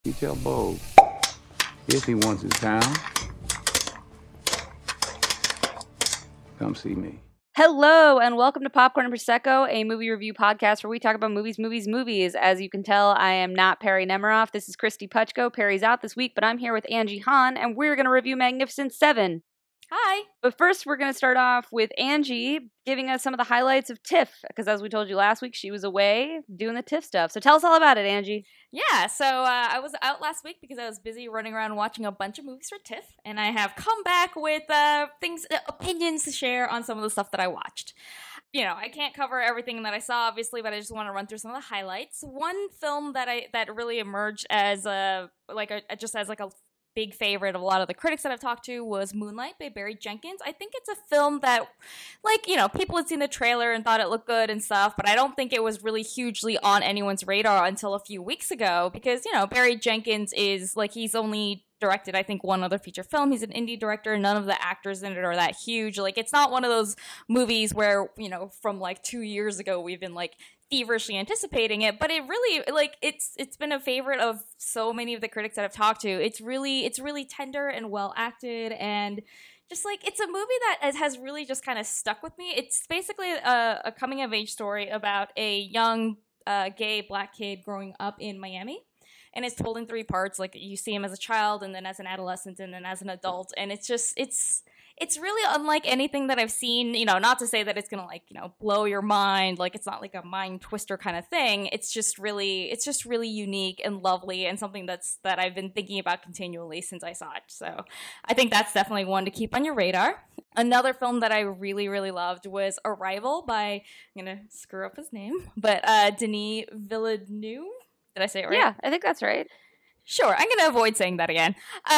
You tell Bo, if he wants his town, come see me. Hello, and welcome to Popcorn and Prosecco, a movie review podcast where we talk about movies. As you can tell, I am not Perry Nemiroff. This is Christy Puchko. Perry's out this week, but I'm here with Angie Hahn, and we're going to review Magnificent Seven. Hi. But first, we're going to start off with Angie giving us some of the highlights of TIFF, because as we told you last week, she was away doing the TIFF stuff. So tell us all about it, Angie. Yeah, so I was out last week because I was busy running around watching a bunch of movies for TIFF, and I have come back with opinions to share on some of the stuff that I watched. You know, I can't cover everything that I saw, obviously, but I just want to run through some of the highlights. One film that really emerged as a big favorite of a lot of the critics that I've talked to was Moonlight by Barry Jenkins. I think it's a film that, people had seen the trailer and thought it looked good and stuff, but I don't think it was really hugely on anyone's radar until a few weeks ago because, Barry Jenkins is, he's only directed, I think, one other feature film. He's an indie director. None of the actors in it are that huge. It's not one of those movies where, from 2 years ago, we've been feverishly anticipating it, but it really it's been a favorite of so many of the critics that I've talked to. It's really tender and well acted, and just it's a movie that has really just kind of stuck with me. It's basically a coming of age story about a young gay black kid growing up in Miami. And it's told in 3 parts. You see him as a child, and then as an adolescent, and then as an adult. And it's really unlike anything that I've seen. Not to say that it's gonna blow your mind. It's not like a mind twister kind of thing. It's just really unique and lovely, and something that I've been thinking about continually since I saw it. So I think that's definitely one to keep on your radar. Another film that I really, really loved was Arrival by, I'm gonna screw up his name, but Denis Villeneuve. Did I say it right? Yeah, I think that's right. Sure, I'm going to avoid saying that again.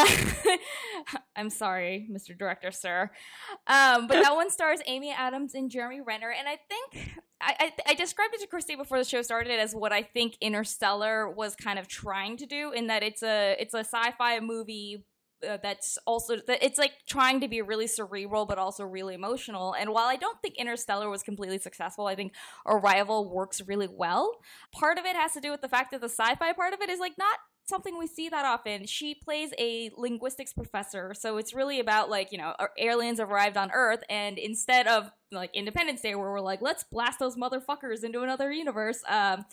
I'm sorry, Mr. Director, sir. But that one stars Amy Adams and Jeremy Renner, and I think I described it to Christy before the show started as what I think Interstellar was kind of trying to do, in that it's a sci-fi movie that's also it's trying to be really cerebral but also really emotional. And while I don't think Interstellar was completely successful, I think Arrival works really well. Part of it has to do with the fact that the sci-fi part of it is not something we see that often. She plays a linguistics professor, so it's really about aliens have arrived on Earth, and instead of Independence Day where we're let's blast those motherfuckers into another universe,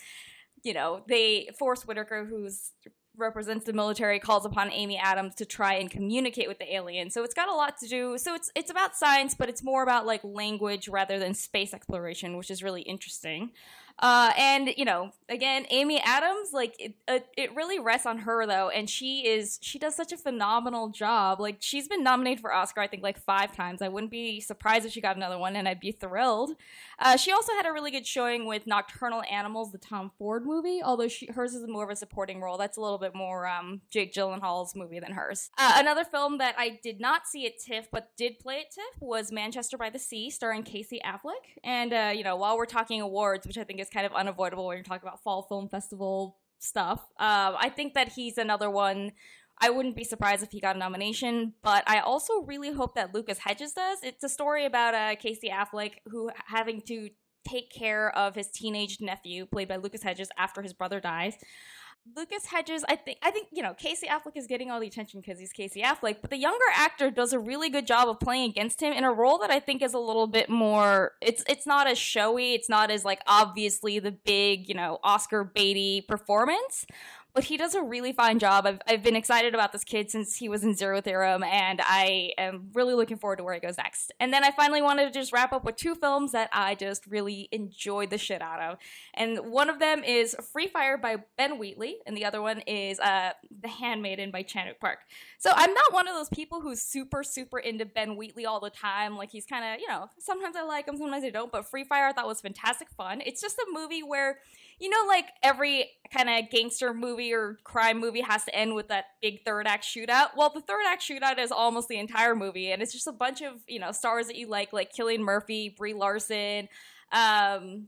Forrest Whitaker, who's represents the military, calls upon Amy Adams to try and communicate with the aliens. So it's got a lot to do. So it's about science, but it's more about language rather than space exploration, which is really interesting. And again, Amy Adams, it really rests on her though, and she does such a phenomenal job. She's been nominated for Oscar, I think 5 times. I wouldn't be surprised if she got another one, and I'd be thrilled. She also had a really good showing with Nocturnal Animals, the Tom Ford movie, although hers is more of a supporting role. That's a little bit more Jake Gyllenhaal's movie than hers. Another film that I did not see at TIFF but did play at TIFF was Manchester by the Sea, starring Casey Affleck. And while we're talking awards, which I think is kind of unavoidable when you're talking about fall film festival stuff, I think that he's another one. I wouldn't be surprised if he got a nomination, but I also really hope that Lucas Hedges does. It's a story about Casey Affleck who having to take care of his teenage nephew, played by Lucas Hedges, after his brother dies. Lucas Hedges, I think Casey Affleck is getting all the attention because he's Casey Affleck, but the younger actor does a really good job of playing against him in a role that I think is a little bit more, it's not as showy, it's not as obviously the big, Oscar baity performance, but he does a really fine job. I've been excited about this kid since he was in Zero Theorem, and I am really looking forward to where he goes next. And then I finally wanted to just wrap up with 2 films that I just really enjoyed the shit out of. And one of them is Free Fire by Ben Wheatley, and the other one is The Handmaiden by Chan-wook Park. So I'm not one of those people who's super, super into Ben Wheatley all the time. He's kind of, sometimes I like him, sometimes I don't, but Free Fire I thought was fantastic fun. It's just a movie where, every kind of gangster movie or crime movie has to end with that big third act shootout. Well, the third act shootout is almost the entire movie, and it's just a bunch of, stars that you like Cillian Murphy, Brie Larson,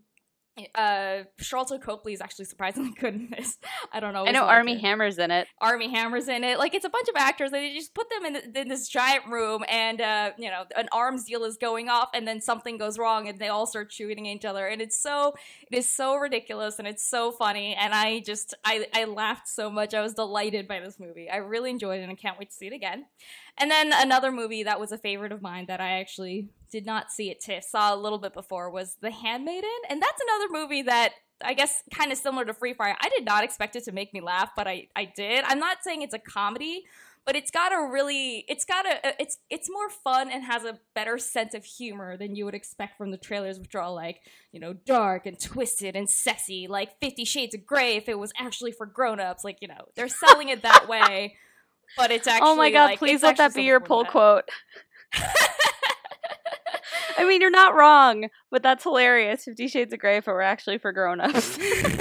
Charlton Copley is actually surprisingly good in this. I don't know. I know Armie Hammer's in it. Armie Hammer's in it. Like, it's a bunch of actors, and they just put them in this giant room, and an arms deal is going off, and then something goes wrong, and they all start shooting at each other, and it is so ridiculous, and it's so funny, and I laughed so much. I was delighted by this movie. I really enjoyed it, and I can't wait to see it again. And then another movie that was a favorite of mine that I actually did not see at TIFF, saw a little bit before, was The Handmaiden. And that's another movie that, I guess, kind of similar to Free Fire. I did not expect it to make me laugh, but I did. I'm not saying it's a comedy, but it's more fun and has a better sense of humor than you would expect from the trailers, which are all like, dark and twisted and sexy, like 50 Shades of Grey if it was actually for grown-ups. Like, they're selling it that way. But it's actually, oh my god, like, please let that be your pull quote. I mean, you're not wrong, but that's hilarious. 50 Shades of Grey if it were actually for grown-ups.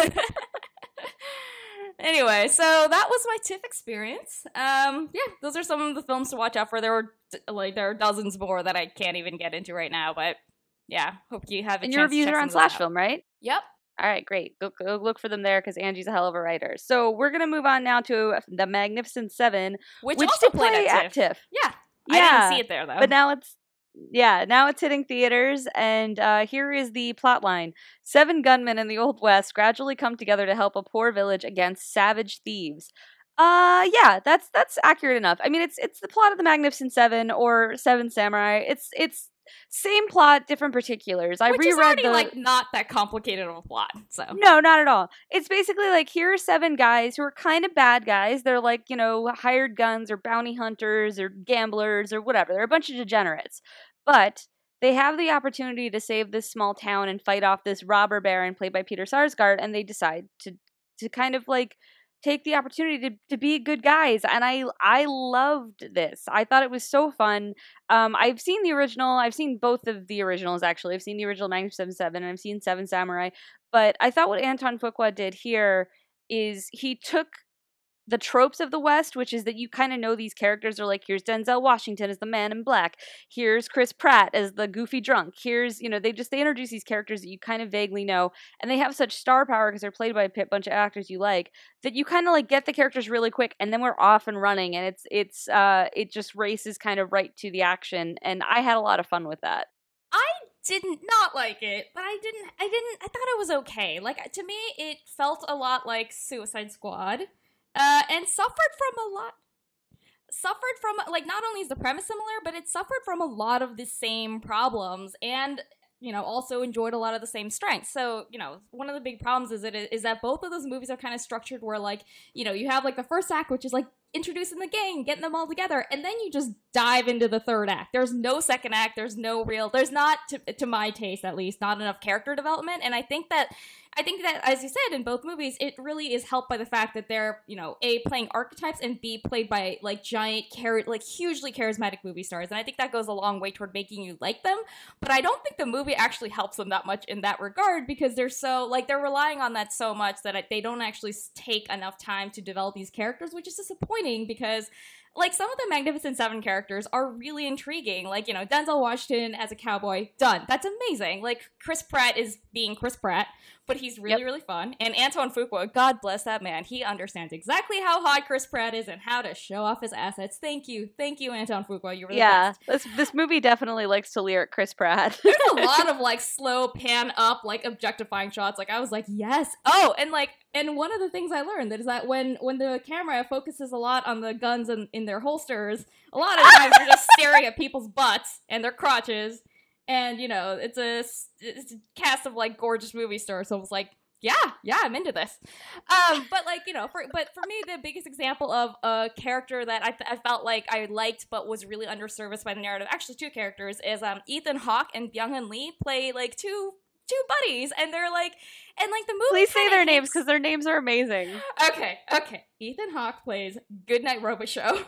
Anyway, so that was my TIFF experience. Those are some of the films to watch out for. There are dozens more that I can't even get into right now, but yeah, hope you have a chance to check And your reviews are on Slash Film, right? Yep. All right, great. Go look for them there because Angie's a hell of a writer. So we're going to move on now to The Magnificent Seven, which also did play play at TIFF. Yeah. I didn't see it there, though. But now it's hitting theaters, and here is the plot line. 7 gunmen in the Old West gradually come together to help a poor village against savage thieves. That's accurate enough. I mean, it's the plot of The Magnificent Seven or Seven Samurai. It's same plot, different particulars. Which is already, not that complicated of a plot, so. No, not at all. It's basically like, here are 7 guys who are kind of bad guys. They're like, hired guns or bounty hunters or gamblers or whatever. They're a bunch of degenerates. But they have the opportunity to save this small town and fight off this robber baron played by Peter Sarsgaard, and they decide to kind of like take the opportunity to be good guys. And I loved this. I thought it was so fun. I've seen the original. I've seen both of the originals, actually. I've seen the original 1977 and I've seen Seven Samurai. But I thought what Anton Fuqua did here is he took the tropes of the West, which is that you kind of know these characters are like, here's Denzel Washington as the man in black, here's Chris Pratt as the goofy drunk, here's, they introduce these characters that you kind of vaguely know, and they have such star power because they're played by a bunch of actors you like, that you kind of like get the characters really quick, and then we're off and running, and it just races kind of right to the action, and I had a lot of fun with that. I did not like it, but I thought it was okay. Like, to me, it felt a lot like Suicide Squad. And suffered from, like, not only is the premise similar, but it suffered from a lot of the same problems, and, also enjoyed a lot of the same strengths. So, one of the big problems is that both of those movies are kind of structured where, like, you have, like, the first act, which is, like, introducing the gang, getting them all together, and then you just dive into the third act. There's no second act, there's not, to my taste at least, not enough character development, and I think that, as you said, in both movies, it really is helped by the fact that they're, A, playing archetypes, and B, played by, like, hugely charismatic movie stars, and I think that goes a long way toward making you like them, but I don't think the movie actually helps them that much in that regard, because they're so, like, they're relying on that so much that they don't actually take enough time to develop these characters, which is disappointing, because, like, some of the Magnificent Seven characters are really intriguing. Like, Denzel Washington as a cowboy, done. That's amazing. Like, Chris Pratt is being Chris Pratt, but he's really, really fun. And Anton Fuqua, God bless that man. He understands exactly how hot Chris Pratt is and how to show off his assets. Thank you, Anton Fuqua. You were the best. This movie definitely likes to leer at Chris Pratt. There's a lot of, like, slow pan up, like, objectifying shots. Like, I was like, yes. Oh, and one of the things I learned is that when the camera focuses a lot on the guns in their holsters, a lot of times you're just staring at people's butts and their crotches, and it's a cast of, like, gorgeous movie stars. So I was like, yeah, I'm into this. But, like, for me, the biggest example of a character that I felt like I liked but was really underserviced by the narrative, actually 2 characters, is Ethan Hawke and Byung-hun Lee play, like, two buddies, and they're like, and, like, the movie. Please say their names, because their names are amazing. Okay. Ethan Hawke plays Goodnight Robot Show,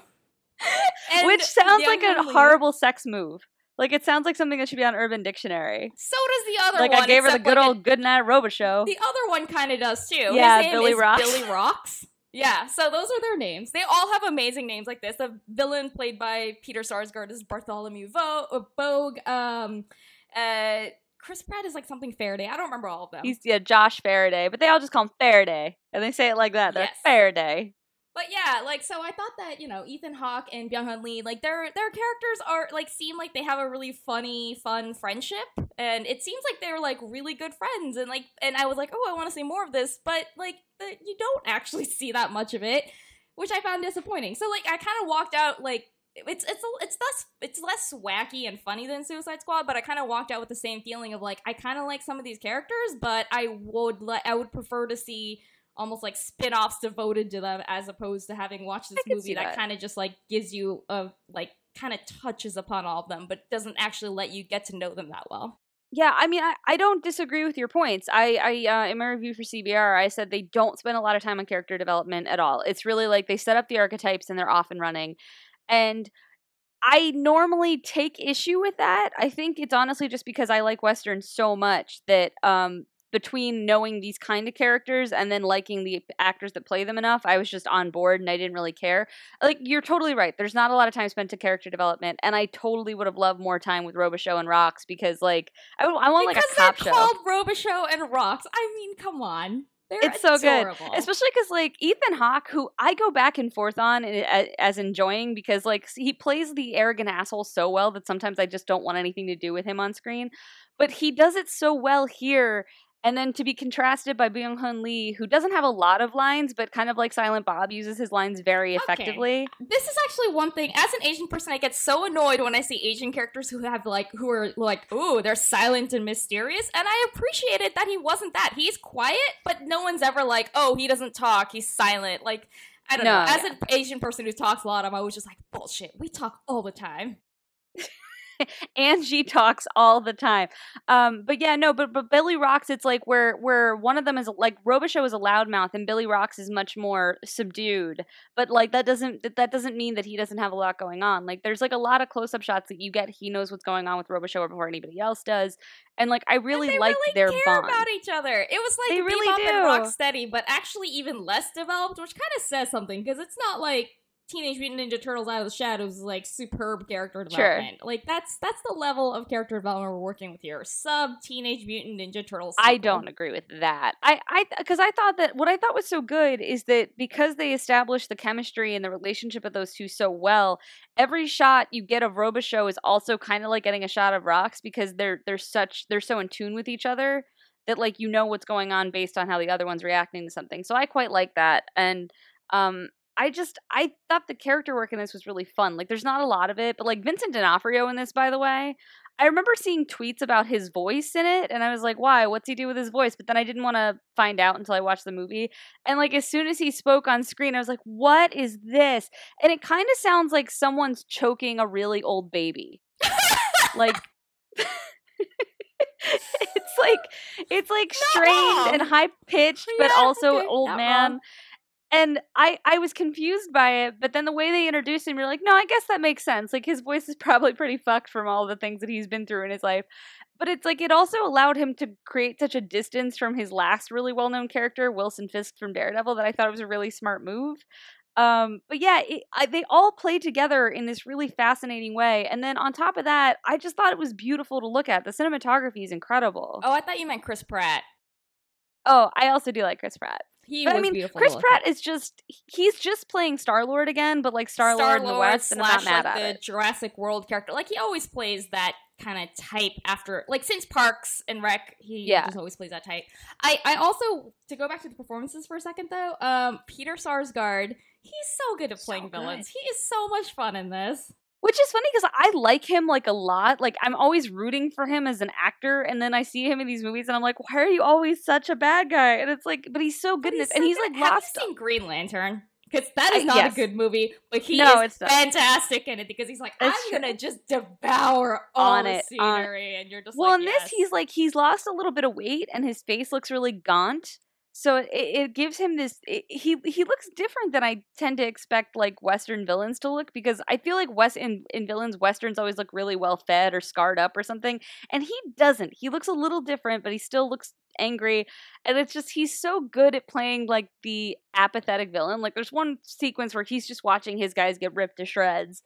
which sounds like a horrible sex move. Like, it sounds like something that should be on Urban Dictionary. So does the other one. Like, I gave her the good old Goodnight Robot Show. The other one kind of does too. Yeah, his name Billy is Rocks. Billy Rocks. Yeah, so those are their names. They all have amazing names like this. The villain played by Peter Sarsgaard is Bartholomew Vogue. Chris Pratt is like something Faraday. I don't remember all of them. He's Josh Faraday, but they all just call him Faraday, and they say it like that. They're Yes. Faraday. But yeah, like, so I thought that, Ethan Hawke and Byung-hun Lee, like, their characters are, like, seem like they have a really funny, fun friendship, and it seems like they were, like, really good friends, and, like, and I was like, oh, I want to see more of this, but, like, you don't actually see that much of it, which I found disappointing. So, like, I kind of walked out, like, it's less wacky and funny than Suicide Squad, but I kind of walked out with the same feeling of, like, I kind of like some of these characters, but I would prefer to see almost like spin-offs devoted to them as opposed to having watched this movie that kind of just like gives you a like kind of touches upon all of them but doesn't actually let you get to know them that well. Yeah, I mean, I don't disagree with your points. I in my review for CBR, I said they don't spend a lot of time on character development at all. It's really like they set up the archetypes and they're off and running. And I normally take issue with that. I think it's honestly just because I like Westerns so much that between knowing these kind of characters and then liking the actors that play them enough, I was just on board and I didn't really care. Like, you're totally right. There's not a lot of time spent to character development, and I totally would have loved more time with Robichaux and Rox because, like, I want like a cop show. Because they're called Robichaux and Rox. I mean, come on. It's so good, especially because like Ethan Hawke, who I go back and forth on as enjoying because like he plays the arrogant asshole so well that sometimes I just don't want anything to do with him on screen, but he does it so well here. And then to be contrasted by Byung-hun Lee, who doesn't have a lot of lines, but kind of like Silent Bob uses his lines very effectively. Okay. This is actually one thing. As an Asian person, I get so annoyed when I see Asian characters who are like, ooh, they're silent and mysterious. And I appreciated that he wasn't that. He's quiet, but no one's ever like, oh, he doesn't talk, he's silent. Like, I don't know. As an Asian person who talks a lot, I'm always just like, bullshit, we talk all the time. Angie talks all the time. But yeah, no, but Billy Rox, it's like where one of them is like Robichaux is a loudmouth and Billy Rox is much more subdued. But like that doesn't mean that he doesn't have a lot going on. Like there's like a lot of close up shots that you get. He knows what's going on with Robichaux before anybody else does. And like I really like their bond. They care about each other. It was like they really Bebop do. And Rocksteady, but actually even less developed, which kind of says something because it's not like Teenage Mutant Ninja Turtles Out of the Shadows is like superb character development. Sure. Like that's the level of character development we're working with here. Sub Teenage Mutant Ninja Turtles sequel. I don't agree with that. Because I thought that what I thought was so good is that because they established the chemistry and the relationship of those two so well, every shot you get of Robichaux is also kind of like getting a shot of Rox because they're so in tune with each other that like you know what's going on based on how the other one's reacting to something. So I quite like that. And I thought the character work in this was really fun. Like, there's not a lot of it, but like Vincent D'Onofrio in this, by the way, I remember seeing tweets about his voice in it, and I was like, why? What's he do with his voice? But then I didn't want to find out until I watched the movie. And like, as soon as he spoke on screen, I was like, what is this? And it kind of sounds like someone's choking a really old baby. Like, it's like strained and high pitched, but also okay, old man. Wrong. And I was confused by it, but then the way they introduced him, you're like, no, I guess that makes sense. Like, his voice is probably pretty fucked from all the things that he's been through in his life. But it's like, it also allowed him to create such a distance from his last really well-known character, Wilson Fisk from Daredevil, that I thought it was a really smart move. But yeah, they all play together in this really fascinating way. And then on top of that, I just thought it was beautiful to look at. The cinematography is incredible. Oh, I thought you meant Chris Pratt. Oh, I also do like Chris Pratt. But I mean, Chris Pratt is he's just playing Star-Lord again, but like Star-Lord in the West, and I'm not mad at it. The Jurassic World character. Like, he always plays that kind of type after, like, since Parks and Rec, he just always plays that type. I also, to go back to the performances for a second, though, Peter Sarsgaard, he's so good at playing villains. He is so much fun in this. Which is funny because I like him like a lot. Like, I'm always rooting for him as an actor, and then I see him in these movies, and I'm like, why are you always such a bad guy? And it's like, but he's so good in this, and he's like lost. Have you seen Green Lantern? Because that is not a good movie, but he is fantastic in it because he's like, I'm gonna just devour all the scenery, and you're just well, like, in this, he's lost a little bit of weight, and his face looks really gaunt. So it gives him this. He looks different than I tend to expect like Western villains to look, because I feel like in villains, Westerns always look really well fed or scarred up or something, and he doesn't. He looks a little different, but he still looks angry, and it's just he's so good at playing like the apathetic villain. Like, there's one sequence where he's just watching his guys get ripped to shreds,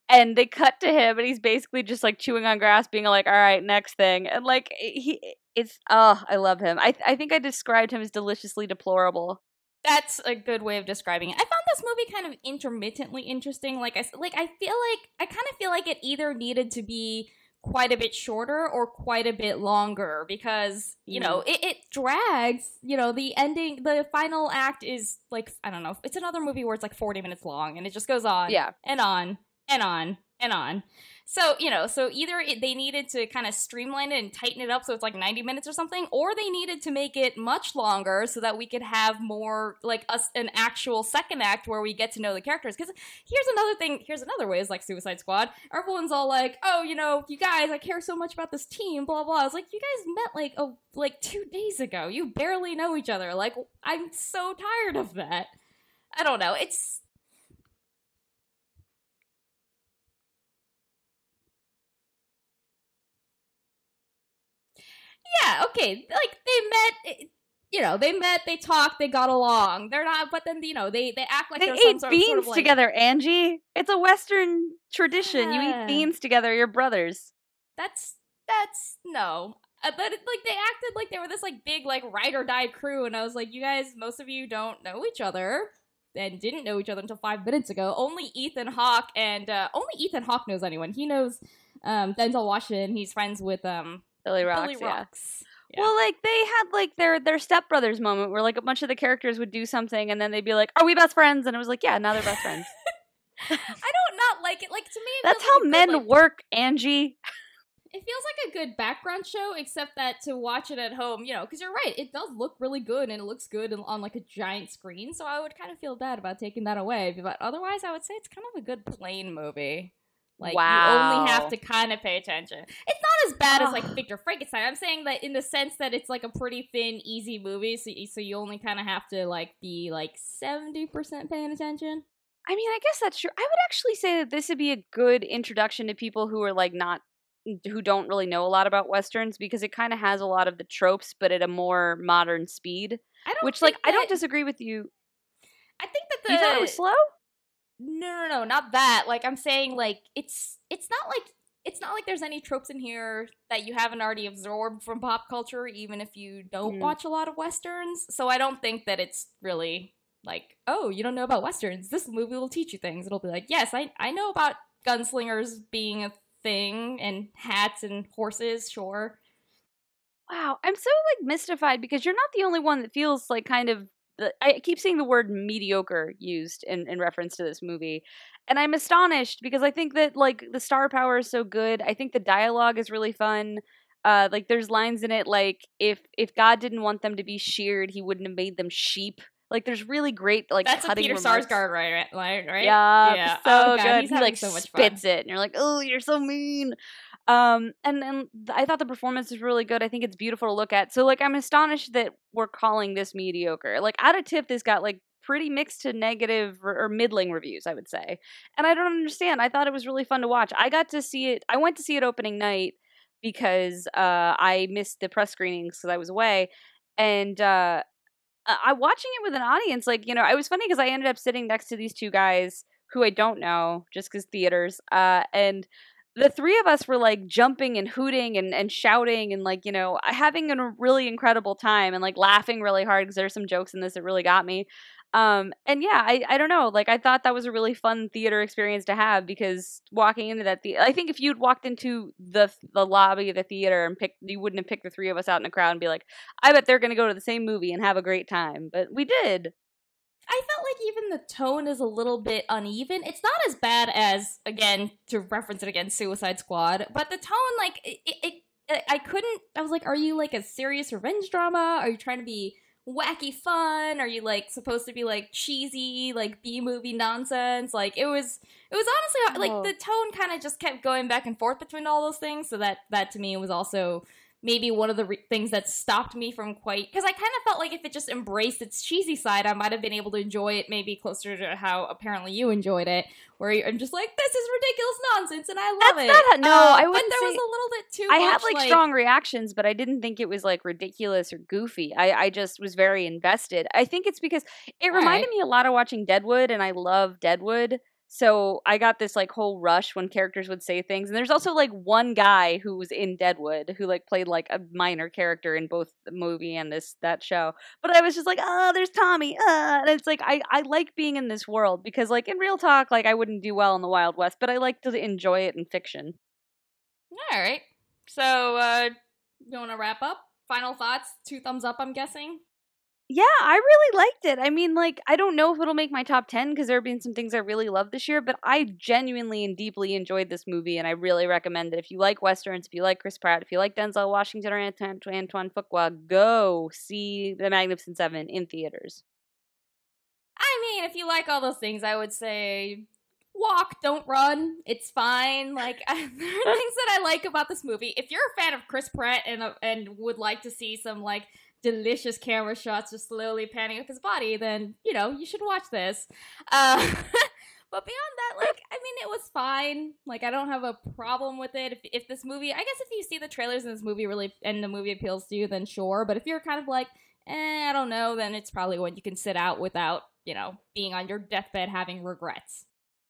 And they cut to him, and he's basically just like chewing on grass, being like, "All right, next thing." And like I love him. I think I described him as deliciously deplorable. That's a good way of describing it. I found this movie kind of intermittently interesting. I kind of feel like it either needed to be quite a bit shorter or quite a bit longer because, you know, it drags. You know, the ending, the final act is like, I don't know, it's another movie where it's like 40 minutes long and it just goes on and on and on and on. So, you know, either they needed to kind of streamline it and tighten it up so it's like 90 minutes or something, or they needed to make it much longer so that we could have more, like, an actual second act where we get to know the characters. Because here's another way is like Suicide Squad. Everyone's all like, oh, you know, you guys, I care so much about this team, blah, blah. I was like, you guys met like 2 days ago. You barely know each other. Like, I'm so tired of that. I don't know. It's... Yeah, okay, like, they met, they talked, they got along. They're not, but then, you know, they act like they they're ate some beans sort of like, together, Angie. It's a Western tradition. You eat beans together. You're brothers. That's no. But like they acted like they were this like big like ride or die crew, and I was like, you guys, most of you don't know each other and didn't know each other until 5 minutes ago. Only Ethan Hawke knows anyone. He knows Denzel Washington. He's friends with Billy Rocks. Yeah. Well, like, they had, like, their stepbrothers moment where, like, a bunch of the characters would do something and then they'd be like, are we best friends? And it was like, yeah, now they're best friends. I don't not like it. Like, to me, that's how men work, Angie. It feels like a good background show, except that to watch it at home, you know, because you're right, it does look really good and it looks good on, like, a giant screen, so I would kind of feel bad about taking that away. But otherwise, I would say it's kind of a good plain movie. Like, you only have to kind of pay attention. It's not as bad as, like, Victor Frankenstein. I'm saying that in the sense that it's, like, a pretty thin, easy movie, so you only kind of have to, like, be, like, 70% paying attention. I mean, I guess that's true. I would actually say that this would be a good introduction to people who are, like, who don't really know a lot about Westerns, because it kind of has a lot of the tropes, but at a more modern speed. I don't disagree with you. I think that You thought it was slow? No, not that. Like, I'm saying, like, it's not like there's any tropes in here that you haven't already absorbed from pop culture, even if you don't watch a lot of Westerns. So I don't think that it's really like, oh, you don't know about Westerns. This movie will teach you things. It'll be like, yes, I know about gunslingers being a thing and hats and horses, sure. Wow, I'm so, like, mystified because you're not the only one that feels like kind of I keep seeing the word mediocre used in reference to this movie. And I'm astonished because I think that, like, the star power is so good. I think the dialogue is really fun. Like, there's lines in it like, if God didn't want them to be sheared, he wouldn't have made them sheep. Like, there's really great, like, that's cutting Peter remarks. Sarsgaard, right? Yeah, so good. He's he, like, so much spits fun. it, and you're like, oh, you're so mean. And then I thought the performance was really good. I think it's beautiful to look at. So, like, I'm astonished that we're calling this mediocre. Like, Out of Tip, this got, like, pretty mixed to negative or middling reviews, I would say. And I don't understand. I thought it was really fun to watch. I went to see it opening night because I missed the press screenings because I was away. And I watching it with an audience, like, you know, it was funny because I ended up sitting next to these two guys who I don't know just because theaters. And the three of us were, like, jumping and hooting and shouting and, like, you know, having a really incredible time and, like, laughing really hard because there's some jokes in this that really got me. And yeah, I don't know. Like, I thought that was a really fun theater experience to have because walking into that I think if you'd walked into the lobby of the theater and you wouldn't have picked the three of us out in a crowd and be like, I bet they're going to go to the same movie and have a great time. But we did. I felt like even the tone is a little bit uneven. It's not as bad as, again, to reference it again, Suicide Squad, but the tone, like, I was like, are you, like, a serious revenge drama? Are you trying to be wacky fun? Are you, like, supposed to be, like, cheesy, like, B-movie nonsense? Like, it was honestly, like, the tone kind of just kept going back and forth between all those things, so that to me was also maybe one of the things that stopped me from quite... Because I kind of felt like if it just embraced its cheesy side, I might have been able to enjoy it maybe closer to how apparently you enjoyed it, where I'm just like, this is ridiculous nonsense, and I love it. I wouldn't But there say, was a little bit too I much, had, like, strong reactions, but I didn't think it was, like, ridiculous or goofy. I just was very invested. I think it's because it reminded me a lot of watching Deadwood, and I love Deadwood. So I got this like whole rush when characters would say things. And there's also like one guy who was in Deadwood who like played like a minor character in both the movie and that show. But I was just like, oh, there's Tommy. And it's like I like being in this world because like in real talk, like I wouldn't do well in the Wild West, but I like to enjoy it in fiction. All right. So, you want to wrap up? Final thoughts? 2 thumbs up, I'm guessing? Yeah, I really liked it. I mean, like, I don't know if it'll make my top 10 because there have been some things I really loved this year, but I genuinely and deeply enjoyed this movie, and I really recommend it. If you like Westerns, if you like Chris Pratt, if you like Denzel Washington or Antoine Fuqua, go see The Magnificent Seven in theaters. I mean, if you like all those things, I would say walk, don't run. It's fine. Like, there are things that I like about this movie. If you're a fan of Chris Pratt and would like to see some, like, delicious camera shots just slowly panning up his body, then, you know, you should watch this. But beyond that, like, I mean, it was fine. Like, I don't have a problem with it. If this movie, I guess if you see the trailers and this movie and the movie appeals to you, then sure. But if you're kind of like, I don't know, then it's probably one you can sit out without, you know, being on your deathbed having regrets.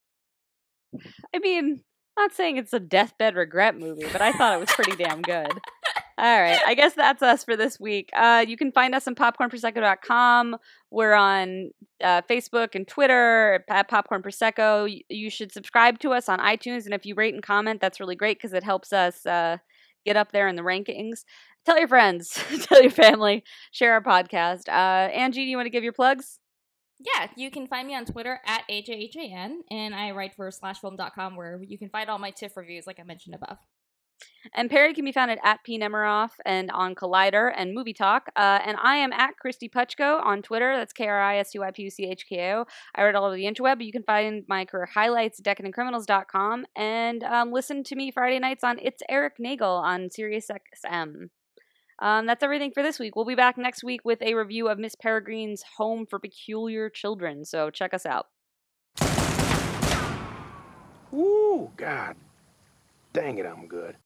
I mean, not saying it's a deathbed regret movie, but I thought it was pretty damn good. All right, I guess that's us for this week. You can find us on popcornprosecco.com. We're on Facebook and Twitter at Popcorn Prosecco. You should subscribe to us on iTunes, and if you rate and comment, that's really great because it helps us get up there in the rankings. Tell your friends, tell your family, share our podcast. Angie, do you want to give your plugs? Yeah, you can find me on Twitter at AJHAN, and I write for slashfilm.com where you can find all my TIFF reviews like I mentioned above. And Perry can be found at P. Nemiroff and on Collider and Movie Talk. And I am at Christy Puchko on Twitter. That's KRISTYPUCHKO. I write all over the interweb, but you can find my career highlights at decadentcriminals.com and listen to me Friday nights on It's Eric Nagel on SiriusXM. That's everything for this week. We'll be back next week with a review of Miss Peregrine's Home for Peculiar Children. So check us out. Ooh, God dang it, I'm good.